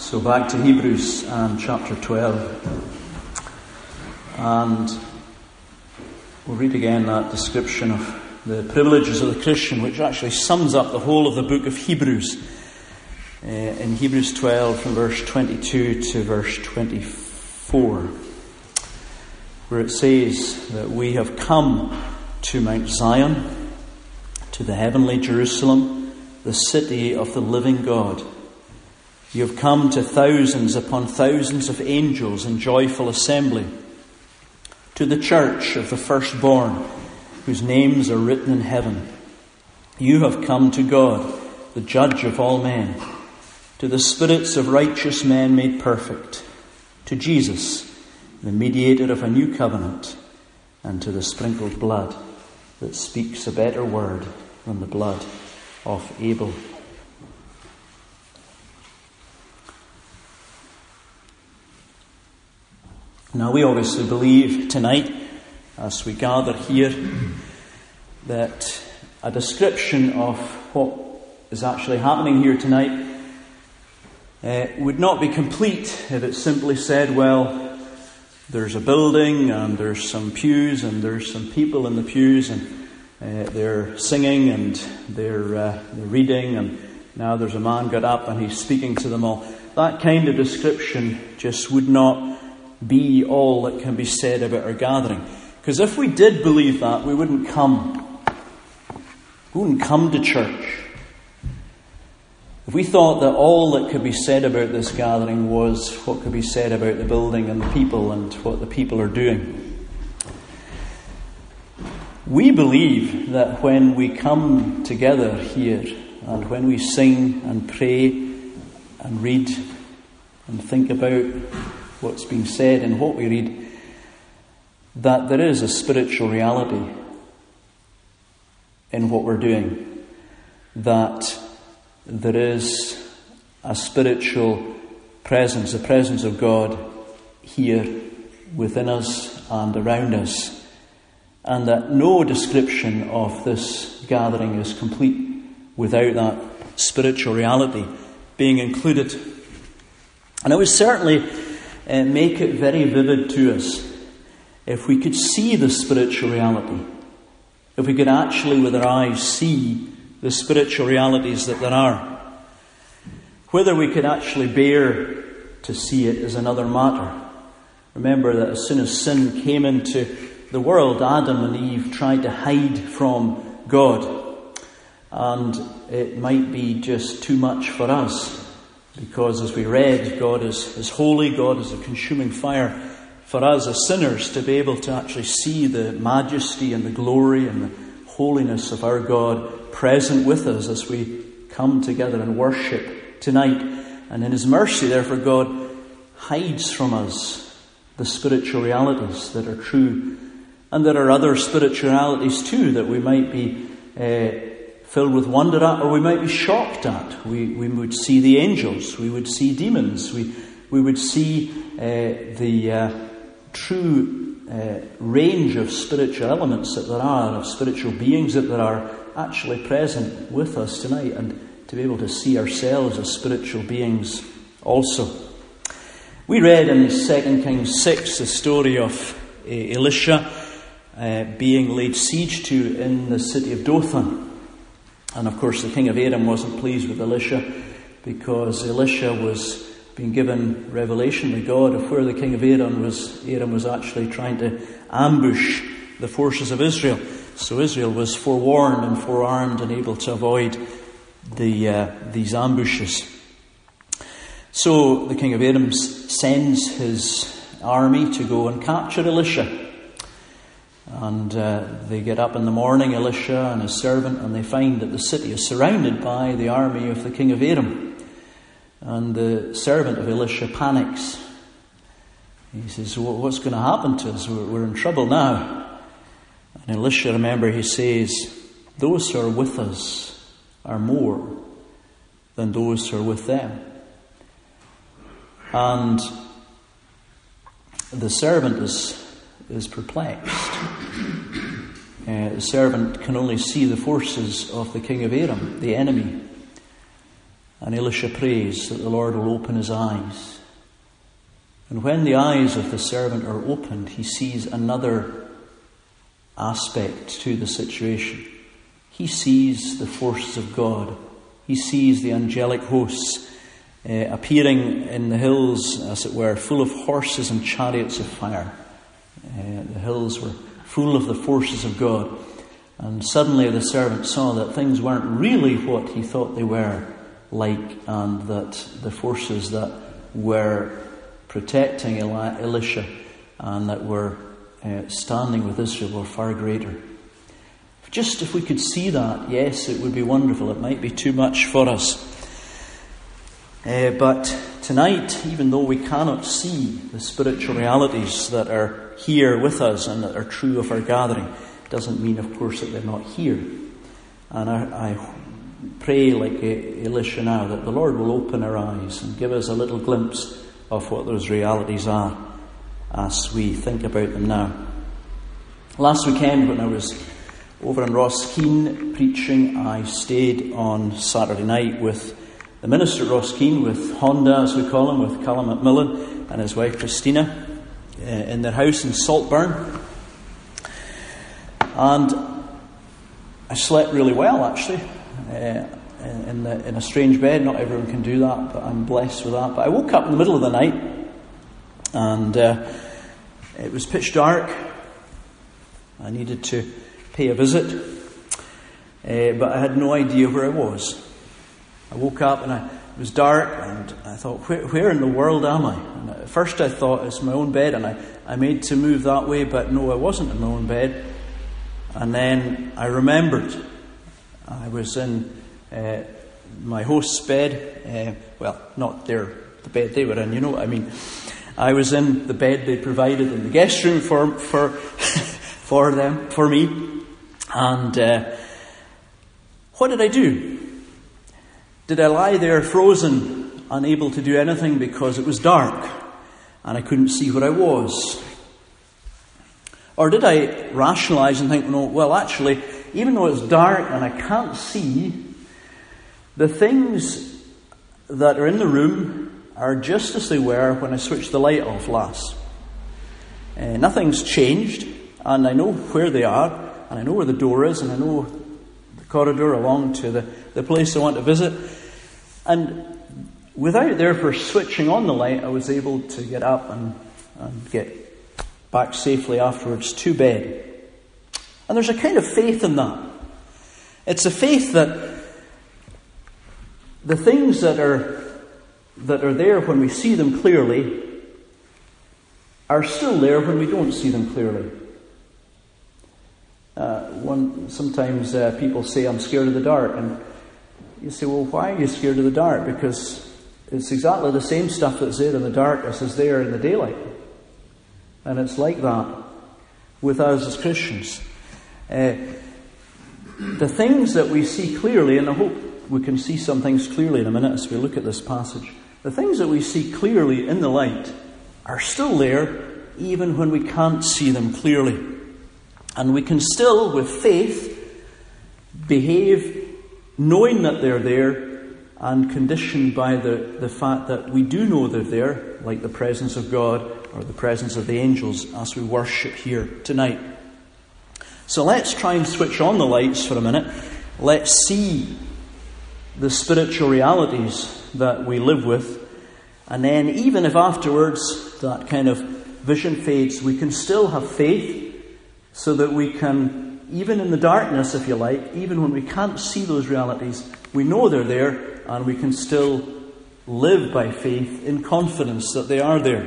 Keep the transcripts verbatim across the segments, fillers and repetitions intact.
So back to Hebrews and chapter twelve. And we'll read again that description of the privileges of the Christian, which actually sums up the whole of the book of Hebrews. Uh, in Hebrews twelve, from verse twenty-two to verse twenty-four, where it says that we have come to Mount Zion, to the heavenly Jerusalem, the city of the living God. You have come to thousands upon thousands of angels in joyful assembly, to the church of the firstborn, whose names are written in heaven. You have come to God, the judge of all men, to the spirits of righteous men made perfect, to Jesus, the mediator of a new covenant, and to the sprinkled blood that speaks a better word than the blood of Abel. Now, we obviously believe tonight, as we gather here, that a description of what is actually happening here tonight uh, would not be complete if it simply said, well, there's a building and there's some pews and there's some people in the pews and uh, they're singing and they're, uh, they're reading and now there's a man got up and he's speaking to them all. That kind of description just would not be all that can be said about our gathering. Because if we did believe that, we wouldn't come. We wouldn't come to church. If we thought that all that could be said about this gathering was what could be said about the building and the people and what the people are doing. We believe that when we come together here and when we sing and pray and read and think about what's being said and what we read, that there is a spiritual reality in what we're doing, that there is a spiritual presence, the presence of God here within us and around us, and that no description of this gathering is complete without that spiritual reality being included. And it would certainly uh, make it very vivid to us if we could see the spiritual reality, if we could actually with our eyes see the spiritual realities that there are. Whether we could actually bear to see it is another matter. Remember that as soon as sin came into the world, Adam and Eve tried to hide from God. And it might be just too much for us, because as we read, God is, is holy, God is a consuming fire. For us as sinners to be able to actually see the majesty and the glory and the holiness of our God present with us as we come together and worship tonight. And in His mercy, therefore, God hides from us the spiritual realities that are true. And there are other spiritualities too that we might be uh, filled with wonder at, or we might be shocked at. We, we would see the angels, we would see demons, we, we would see uh, the uh, true uh, range of spiritual elements that there are, of spiritual beings that there are actually present with us tonight, and to be able to see ourselves as spiritual beings also. We read in Second Kings six the story of uh, Elisha uh, being laid siege to in the city of Dothan. And of course the king of Aram wasn't pleased with Elisha, because Elisha was being given revelation by God of where the king of Aram was. Aram was actually trying to ambush the forces of Israel. So Israel was forewarned and forearmed and able to avoid the uh, these ambushes. So the king of Aram sends his army to go and capture Elisha. And uh, they get up in the morning, Elisha and his servant, and they find that the city is surrounded by the army of the king of Aram. And the servant of Elisha panics. He says, well, what's going to happen to us? We're, we're in trouble now. And Elisha, remember, he says, those who are with us are more than those who are with them. And the servant is, is perplexed. Uh, the servant can only see the forces of the king of Aram, the enemy. And Elisha prays that the Lord will open his eyes. And when the eyes of the servant are opened, he sees another aspect to the situation. He sees the forces of God. He sees the angelic hosts uh, appearing in the hills, as it were, full of horses and chariots of fire. Uh, the hills were full of the forces of God. And suddenly the servant saw that things weren't really what he thought they were like, and that the forces that were protecting Eli- Elisha and that were uh, standing with Israel were far greater. Just if we could see that, yes, it would be wonderful. It might be too much for us. Uh, but tonight, even though we cannot see the spiritual realities that are here with us and that are true of our gathering, doesn't mean, of course, that they're not here. And I, I pray, like Elisha now, that the Lord will open our eyes and give us a little glimpse of what those realities are as we think about them now. Last weekend, when I was over in Roskeen preaching, I stayed on Saturday night with the minister at Roskeen, with Honda, as we call him, with Callum McMillan and his wife Christina, uh, in their house in Saltburn. And I slept really well, actually, uh, in, the, in a strange bed. Not everyone can do that, but I'm blessed with that. But I woke up in the middle of the night, and uh, it was pitch dark. I needed to pay a visit, uh, but I had no idea where I was. I woke up and I, it was dark, and I thought, where, where in the world am I? And at first I thought it's my own bed, and I, I made to move that way, but no, I wasn't in my own bed. And then I remembered I was in uh, my host's bed, uh, well, not their the bed they were in, you know what I mean. I was in the bed they provided in the guest room for for for them, for me. And uh, what did I do? Did I lie there frozen, unable to do anything because it was dark and I couldn't see where I was? Or did I rationalize and think, no, well, actually, even though it's dark and I can't see, the things that are in the room are just as they were when I switched the light off last. Uh, nothing's changed, and I know where they are, and I know where the door is, and I know the corridor along to the, the place I want to visit. And without therefore switching on the light, I was able to get up and, and get back safely afterwards to bed. And there's a kind of faith in that. It's a faith that the things that are that are there when we see them clearly are still there when we don't see them clearly. Uh, one sometimes uh, people say, I'm scared of the dark, and you say, well, why are you scared of the dark? Because it's exactly the same stuff that's there in the dark as is there in the daylight. And it's like that with us as Christians. Uh, the things that we see clearly, and I hope we can see some things clearly in a minute as we look at this passage. The things that we see clearly in the light are still there even when we can't see them clearly. And we can still, with faith, behave knowing that they're there and conditioned by the, the fact that we do know they're there, like the presence of God or the presence of the angels as we worship here tonight. So let's try and switch on the lights for a minute. Let's see the spiritual realities that we live with. And then even if afterwards that kind of vision fades, we can still have faith so that we can, even in the darkness, if you like, even when we can't see those realities, we know they're there and we can still live by faith in confidence that they are there.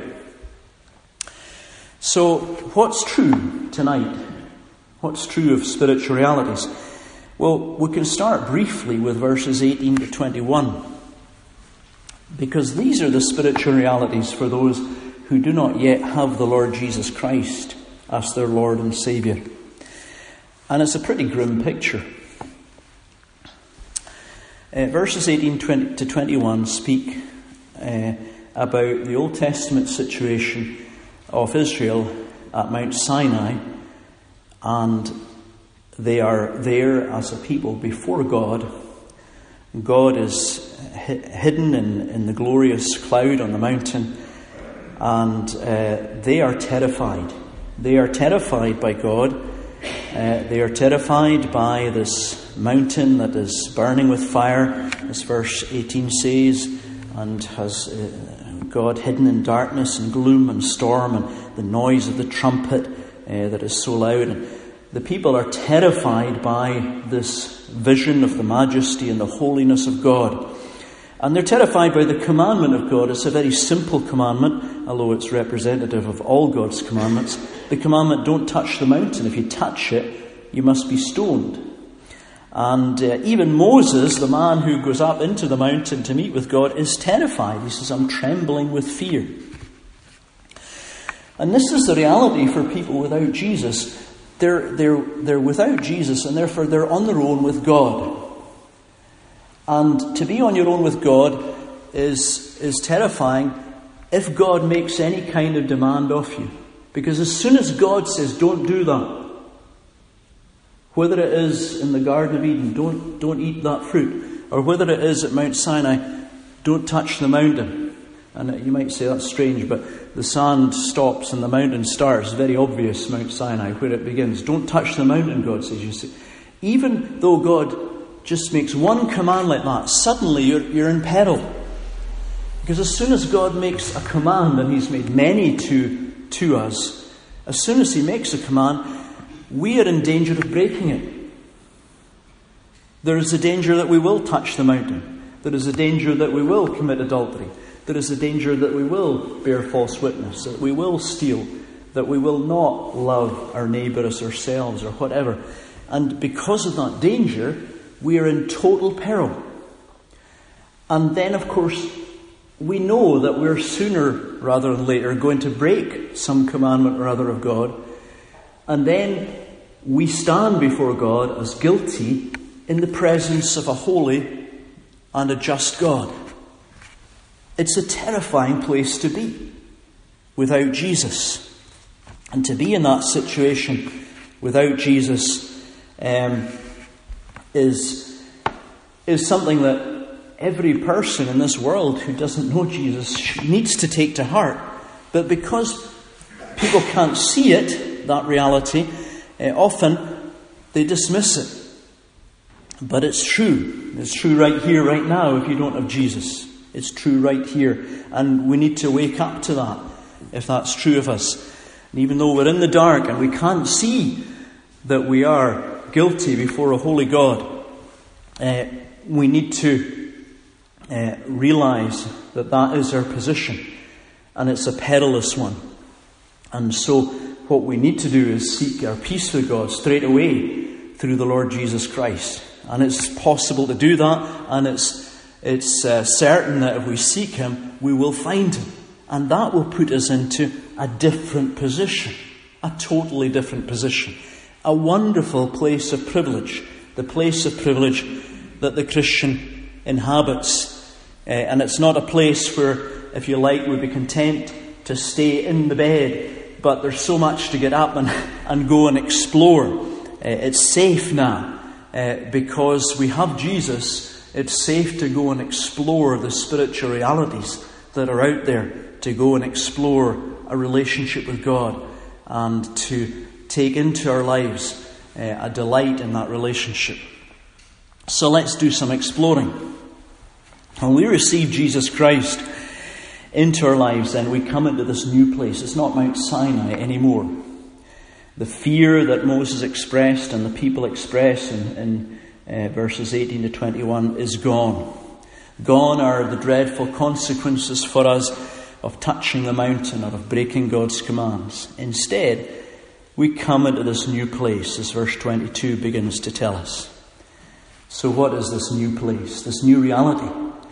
So what's true tonight? What's true of spiritual realities? Well, we can start briefly with verses eighteen to twenty-one. Because these are the spiritual realities for those who do not yet have the Lord Jesus Christ as their Lord and Saviour. And it's a pretty grim picture. Uh, verses eighteen to twenty-one speak uh, about the Old Testament situation of Israel at Mount Sinai, and they are there as a people before God. God is hidden in, in the glorious cloud on the mountain, and uh, they are terrified. They are terrified by God. Uh, they are terrified by this mountain that is burning with fire, as verse eighteen says, and has uh, God hidden in darkness and gloom and storm and the noise of the trumpet uh, that is so loud. And the people are terrified by this vision of the majesty and the holiness of God. And they're terrified by the commandment of God. It's a very simple commandment, although it's representative of all God's commandments. The commandment, don't touch the mountain. If you touch it, you must be stoned. And uh, even Moses, the man who goes up into the mountain to meet with God, is terrified. He says, I'm trembling with fear. And this is the reality for people without Jesus. They're, they're, they're without Jesus, and therefore they're on their own with God. And to be on your own with God is, is terrifying if God makes any kind of demand of you. Because as soon as God says, don't do that, whether it is in the Garden of Eden, don't, don't eat that fruit, or whether it is at Mount Sinai, don't touch the mountain. And you might say that's strange, but the sand stops and the mountain starts. Very obvious, Mount Sinai, where it begins. Don't touch the mountain, God says. You see, even though God just makes one command like that, suddenly you're, you're in peril. Because as soon as God makes a command, and He's made many to, to us, as soon as He makes a command, we are in danger of breaking it. There is a danger that we will touch the mountain. There is a danger that we will commit adultery. There is a danger that we will bear false witness, that we will steal, that we will not love our neighbour as ourselves or whatever. And because of that danger, we are in total peril. And then, of course, we know that we're sooner rather than later going to break some commandment or other of God. And then we stand before God as guilty in the presence of a holy and a just God. It's a terrifying place to be without Jesus. And to be in that situation without Jesus um, is, is something that every person in this world who doesn't know Jesus needs to take to heart. But because people can't see it, that reality, uh, often they dismiss it. But it's true. It's true right here, right now, if you don't have Jesus. It's true right here. And we need to wake up to that, if that's true of us. And even though we're in the dark and we can't see that we are guilty before a holy God, uh, we need to uh, realise that that is our position. And it's a perilous one. And so what we need to do is seek our peace with God straight away through the Lord Jesus Christ. And it's possible to do that, and it's it's uh, certain that if we seek Him, we will find Him. And that will put us into a different position, a totally different position. A wonderful place of privilege, the place of privilege that the Christian inhabits. Uh, and it's not a place where, if you like, we'd be content to stay in the bed, but there's so much to get up and, and go and explore. Uh, it's safe now, uh, because we have Jesus. It's safe to go and explore the spiritual realities that are out there, to go and explore a relationship with God, and to take into our lives uh, a delight in that relationship. So let's do some exploring. When we receive Jesus Christ into our lives, then we come into this new place. It's not Mount Sinai anymore. The fear that Moses expressed and the people express in, in uh, verses eighteen to twenty-one is gone. Gone are the dreadful consequences for us of touching the mountain or of breaking God's commands. Instead, we come into this new place, as verse twenty-two begins to tell us. So what is this new place, this new reality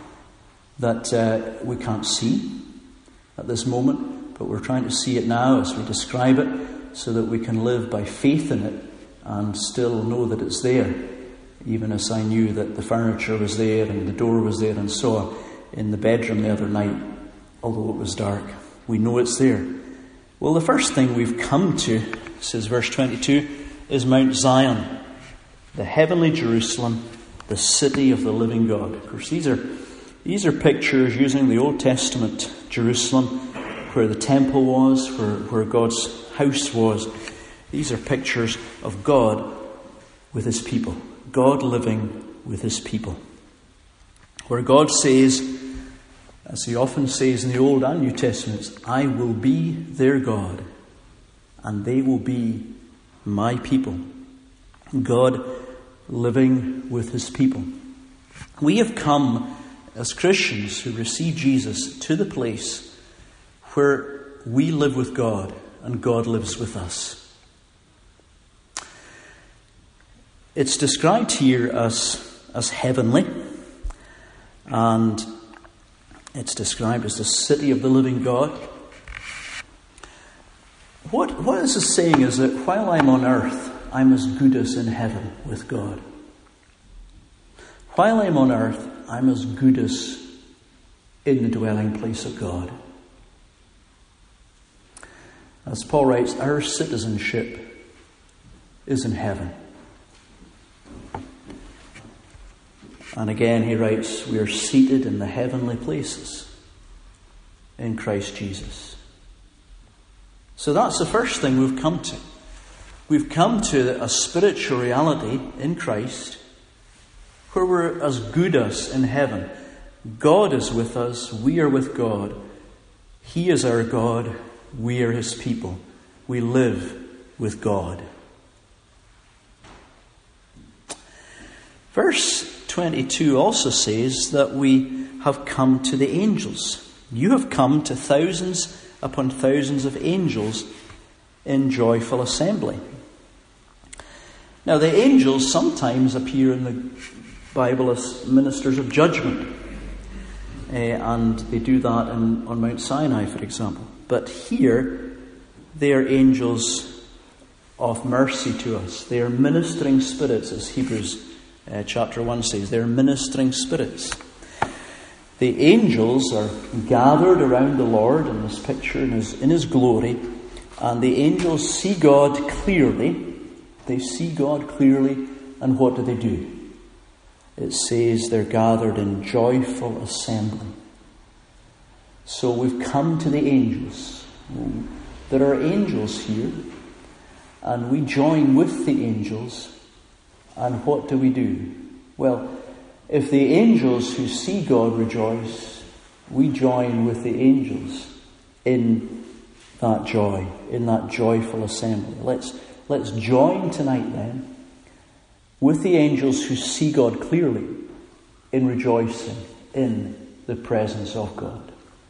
that uh, we can't see at this moment, but we're trying to see it now as we describe it, so that we can live by faith in it and still know that it's there, even as I knew that the furniture was there and the door was there and saw in the bedroom the other night, although it was dark. We know it's there. Well, the first thing we've come to, says verse twenty-two, is Mount Zion, the heavenly Jerusalem, the city of the living God. Of course, these are These are pictures using the Old Testament Jerusalem, where the temple was, where, where God's house was. These are pictures of God with his people. God living with his people. Where God says, as he often says in the Old and New Testaments, I will be their God, and they will be my people. God living with his people. We have come as Christians who receive Jesus to the place where we live with God and God lives with us. It's described here as, as heavenly, and it's described as the city of the living God. What, what this is saying is that while I'm on earth, I'm as good as in heaven with God. While I'm on earth, I'm as good as in the dwelling place of God. As Paul writes, our citizenship is in heaven. And again he writes, we are seated in the heavenly places in Christ Jesus. So that's the first thing we've come to. We've come to a spiritual reality in Christ where we're as good as in heaven. God is with us, we are with God. He is our God, we are his people. We live with God. Verse twenty-two also says that we have come to the angels. You have come to thousands upon thousands of angels in joyful assembly. Now, the angels sometimes appear in the Bible as ministers of judgment, uh, and they do that in, on Mount Sinai, for example. But here, they are angels of mercy to us. They are ministering spirits, as Hebrews uh, chapter one says. They are ministering spirits. The angels are gathered around the Lord in this picture, in his, in his glory, and the angels see God clearly. They see God clearly, and what do they do? It says they're gathered in joyful assembly. So we've come to the angels. There are angels here, and we join with the angels. And what do we do? Well, if the angels who see God rejoice, we join with the angels in that joy, in that joyful assembly. Let's, let's join tonight then with the angels who see God clearly in rejoicing in the presence of God.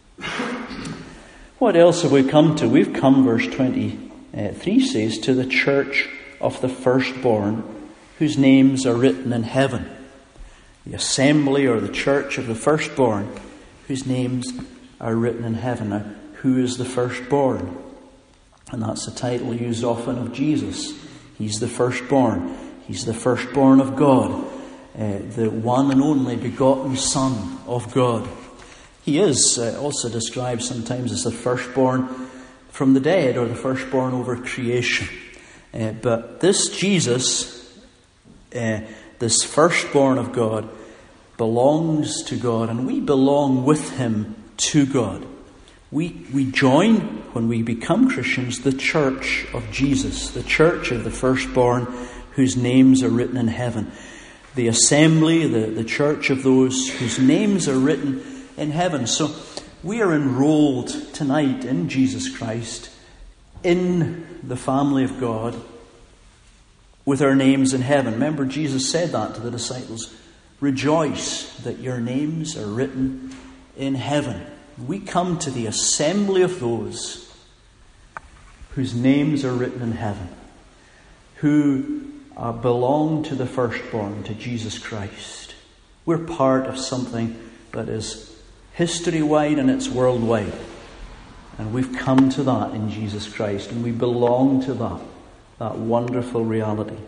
What else have we come to? We've come, verse twenty-three says, to the church of the firstborn whose names are written in heaven. The assembly or the church of the firstborn whose names are written in heaven. Now, who is the firstborn? And that's the title used often of Jesus. He's the firstborn. He's the firstborn of God, uh, the one and only begotten Son of God. He is uh, also described sometimes as the firstborn from the dead, or the firstborn over creation. Uh, but this Jesus, uh, this firstborn of God, belongs to God, and we belong with him to God. We, we join, when we become Christians, the church of Jesus, the church of the firstborn whose names are written in heaven. The assembly, the, the church of those whose names are written in heaven. So we are enrolled tonight in Jesus Christ, in the family of God, with our names in heaven. Remember, Jesus said that to the disciples. Rejoice that your names are written in heaven. We come to the assembly of those whose names are written in heaven, who uh, belong to the firstborn, to Jesus Christ. We're part of something that is history-wide and it's worldwide. And we've come to that in Jesus Christ, and we belong to that, that wonderful reality.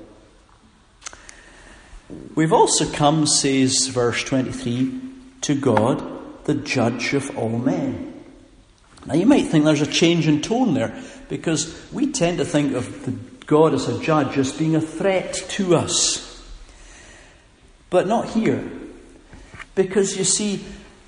We've also come, says verse twenty-three, to God, the judge of all men. Now you might think there's a change in tone there, because we tend to think of the God as a judge as being a threat to us. But not here. Because you see,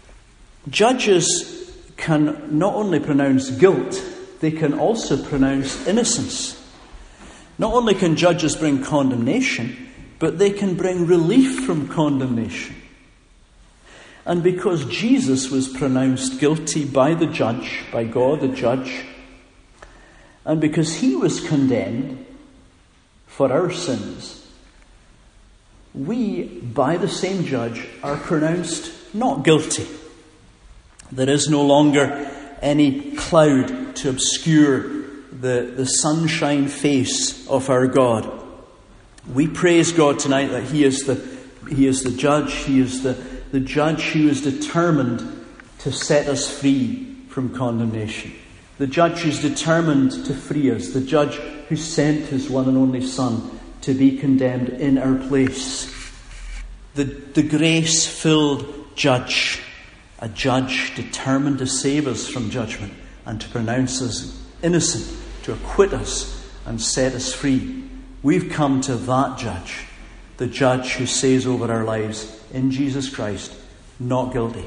Judges can not only pronounce guilt, they can also pronounce innocence. Not only can judges bring condemnation, but they can bring relief from condemnation. And because Jesus was pronounced guilty by the judge, by God the judge, and because he was condemned for our sins, we, by the same judge, are pronounced not guilty. There is no longer any cloud to obscure the, the sunshine face of our God. We praise God tonight that He is the He is the judge. He is the, the judge who is determined to set us free from condemnation. The judge who is determined to free us. The judge who sent His one and only Son to be condemned in our place. The, the grace-filled judge. A judge determined to save us from judgment and to pronounce us innocent, to acquit us and set us free. We've come to that judge, the judge who says over our lives in Jesus Christ, not guilty.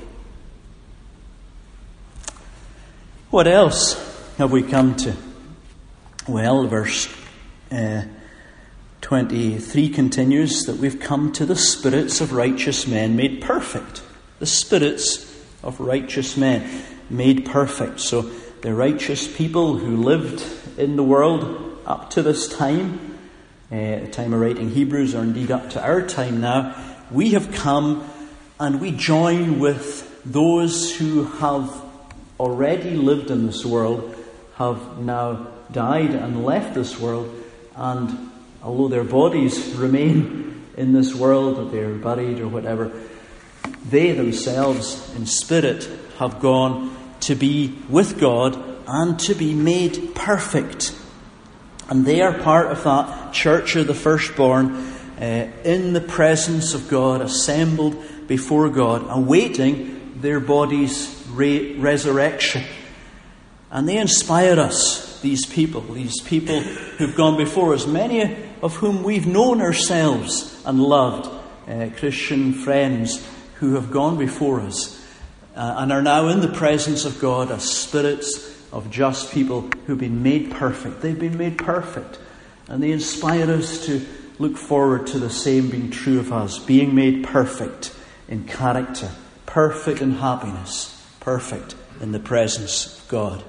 What else have we come to? Well, verse uh, twenty-three continues that we've come to the spirits of righteous men made perfect. The spirits of righteous men made perfect. So the righteous people who lived in the world up to this time, uh, the time of writing Hebrews, or indeed up to our time now, we have come and we join with those who have already lived in this world, have now died and left this world, and although their bodies remain in this world, that they're buried or whatever, they themselves in spirit have gone to be with God and to be made perfect. And they are part of that church of the firstborn, uh, in the presence of God, assembled before God, awaiting their bodies' re- resurrection. And they inspire us, these people, these people who've gone before us, many of whom we've known ourselves and loved, uh, Christian friends who have gone before us uh, and are now in the presence of God as spirits of just people who've been made perfect. They've been made perfect. And they inspire us to look forward to the same being true of us, being made perfect in character, perfect in happiness, perfect in the presence of God.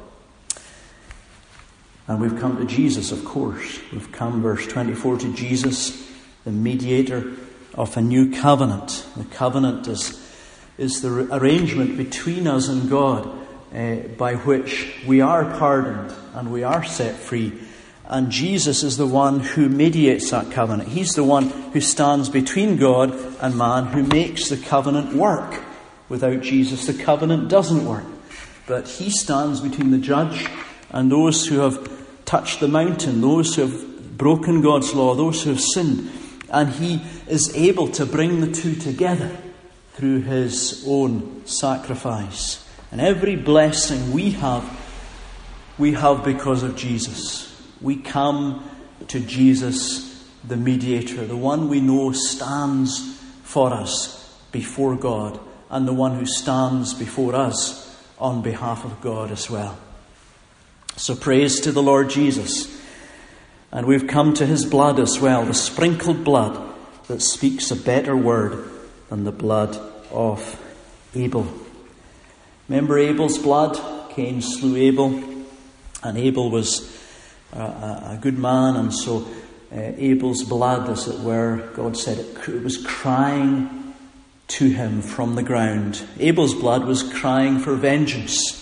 And we've come to Jesus, of course. We've come, verse twenty-four, to Jesus, the mediator of a new covenant. The covenant is, is the arrangement between us and God, uh, by which we are pardoned and we are set free. And Jesus is the one who mediates that covenant. He's the one who stands between God and man, who makes the covenant work. Without Jesus, the covenant doesn't work. But he stands between the judge and those who have touched the mountain, those who have broken God's law, those who have sinned. And he is able to bring the two together through his own sacrifice. And every blessing we have, we have because of Jesus. We come to Jesus, the mediator, the one we know stands for us before God, and the one who stands before us on behalf of God as well. So praise to the Lord Jesus. And we've come to his blood as well, the sprinkled blood that speaks a better word than the blood of Abel. Remember Abel's blood? Cain slew Abel, and Abel was a, a good man, and so uh, Abel's blood, as it were, God said it, it was crying to him from the ground. Abel's blood was crying for vengeance.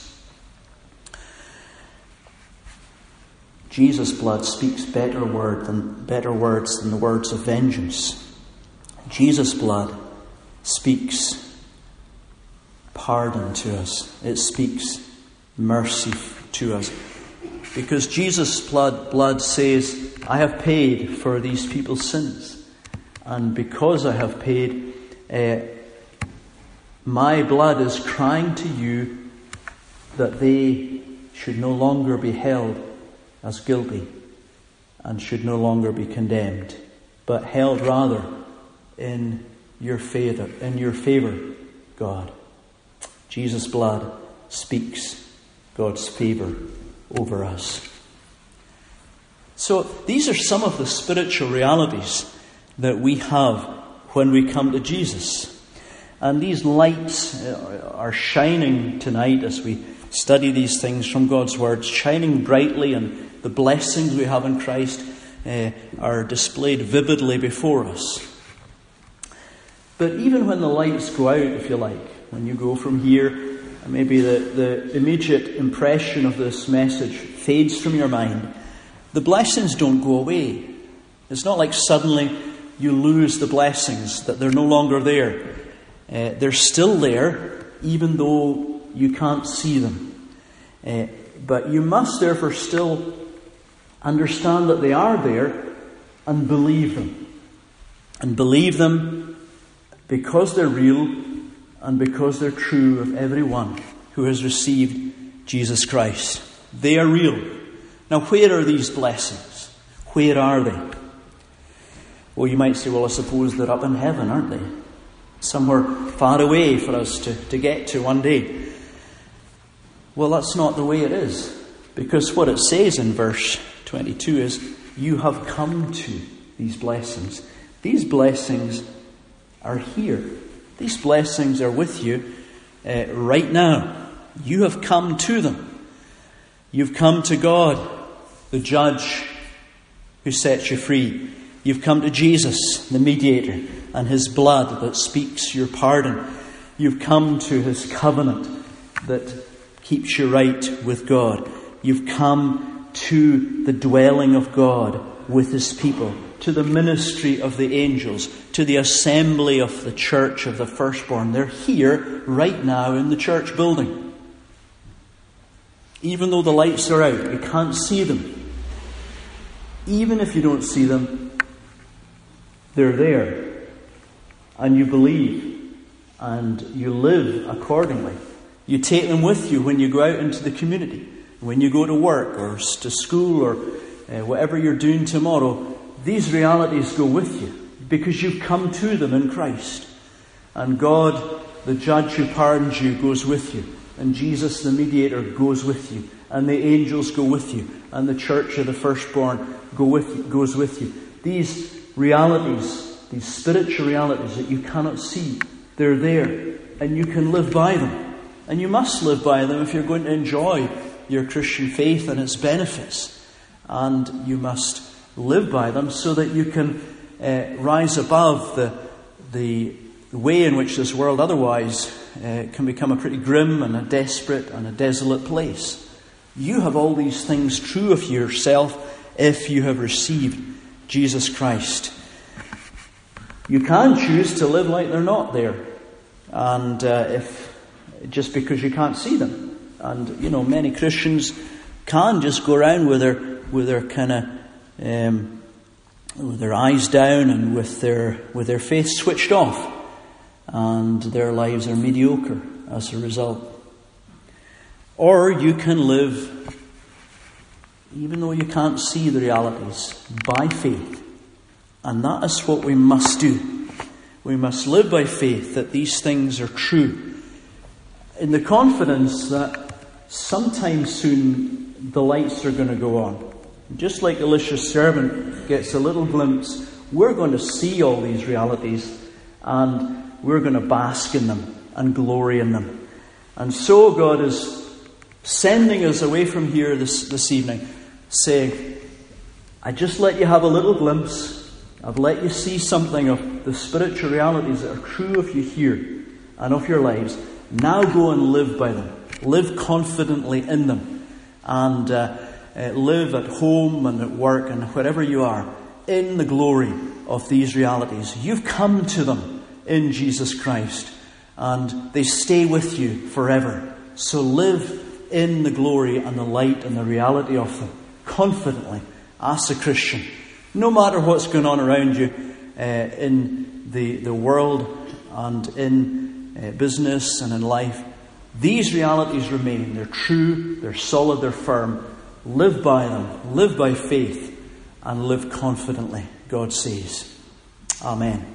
Jesus' blood speaks better word than better words than the words of vengeance. Jesus' blood speaks pardon to us. It speaks mercy to us. Because Jesus' blood, blood says, I have paid for these people's sins. And because I have paid, uh, my blood is crying to you that they should no longer be held as guilty and should no longer be condemned, but held rather in your favor, in your favor, God. Jesus' blood speaks God's favour over us. So these are some of the spiritual realities that we have when we come to Jesus. And these lights are shining tonight as we study these things from God's Word, shining brightly, and the blessings we have in Christ uh, are displayed vividly before us. But even when the lights go out, if you like, when you go from here, maybe the, the immediate impression of this message fades from your mind, the blessings don't go away. It's not like suddenly you lose the blessings, that they're no longer there. Uh, they're still there, even though you can't see them. Uh, but you must therefore still understand that they are there and believe them. And believe them because they're real and because they're true of everyone who has received Jesus Christ. They are real. Now, where are these blessings? Where are they? Well, you might say, well, I suppose they're up in heaven, aren't they? Somewhere far away for us to, to get to one day. Well, that's not the way it is. Because what it says in verse twenty-two is, you have come to these blessings. These blessings are here. These blessings are with you uh, right now. You have come to them. You've come to God, the judge who sets you free. You've come to Jesus, the mediator, and his blood that speaks your pardon. You've come to his covenant that keeps you right with God. You've come to the dwelling of God with his people, to the ministry of the angels, to the assembly of the church of the firstborn. They're here right now in the church building. Even though the lights are out, you can't see them. Even if you don't see them, they're there. And you believe. And you live accordingly. You take them with you when you go out into the community. When you go to work or to school or uh, whatever you're doing tomorrow. These realities go with you. Because you've come to them in Christ. And God, the judge who pardons you, goes with you. And Jesus, the mediator, goes with you. And the angels go with you. And the church of the firstborn go with you, goes with you. These realities, these spiritual realities that you cannot see, they're there. And you can live by them. And you must live by them if you're going to enjoy your Christian faith and its benefits. And you must live by them so that you can uh, rise above the, the way in which this world otherwise uh, can become a pretty grim and a desperate and a desolate place. You have all these things true of yourself if you have received Jesus Christ. You can choose to live like they're not there. And uh, if just because you can't see them. And, you know, many Christians can just go around with their, with their kind of, um, with their eyes down and with their, with their faith switched off. And their lives are mediocre as a result. Or you can live, even though you can't see the realities, by faith. And that is what we must do. We must live by faith that these things are true. In the confidence that sometime soon the lights are going to go on. Just like Elisha's servant gets a little glimpse, we're going to see all these realities and we're going to bask in them and glory in them. And so God is sending us away from here this, this evening, saying, I just let you have a little glimpse. I've let you see something of the spiritual realities that are true of you here and of your lives. Now go and live by them. Live confidently in them. And uh, uh, live at home and at work and wherever you are in the glory of these realities. You've come to them in Jesus Christ. And they stay with you forever. So live in the glory and the light and the reality of them. Confidently as a Christian. No matter what's going on around you uh, in the, the world and in Uh, business and in life, these realities remain. They're true, they're solid, they're firm. Live by them, live by faith, and live confidently, God says. Amen.